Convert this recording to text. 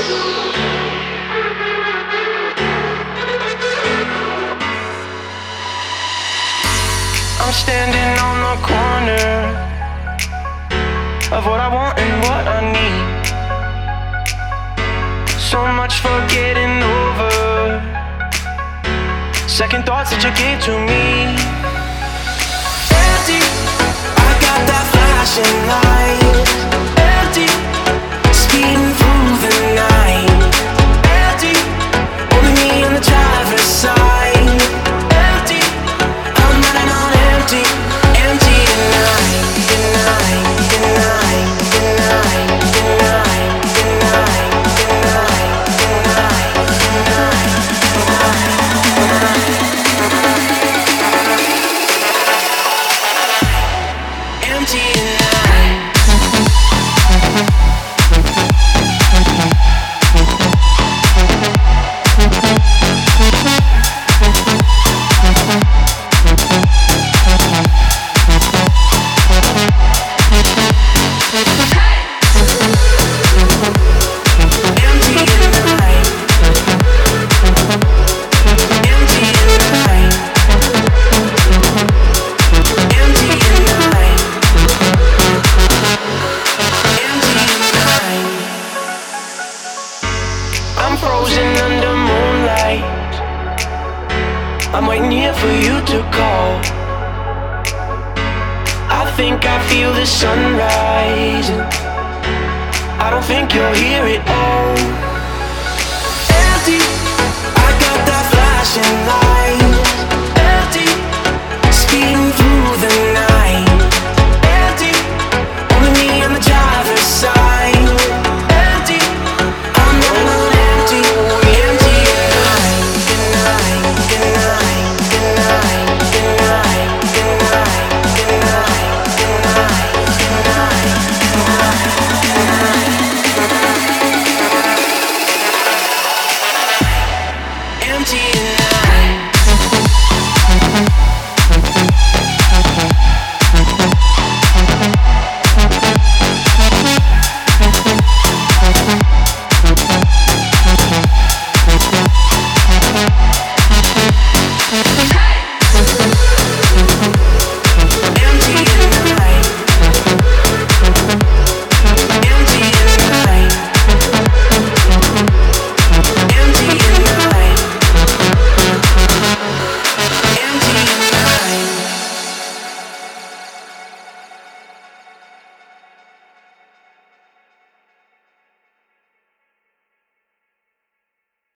I'm standing on the corner of what I want and what I need. So much for getting over second thoughts that you gave to me. Empty, I got that flashing light. Empty, speeding through the night. Empty, only me on the driver's side. Empty, I'm running on empty. Empty tonight, tonight, tonight, tonight, tonight, tonight, tonight, tonight, tonight. Empty tonight. I'm frozen under moonlight. I'm waiting here for you to call. I think I feel the sun rising. I don't think you'll hear it all. Empty, I got that flashing light. Empty, speeding through the night.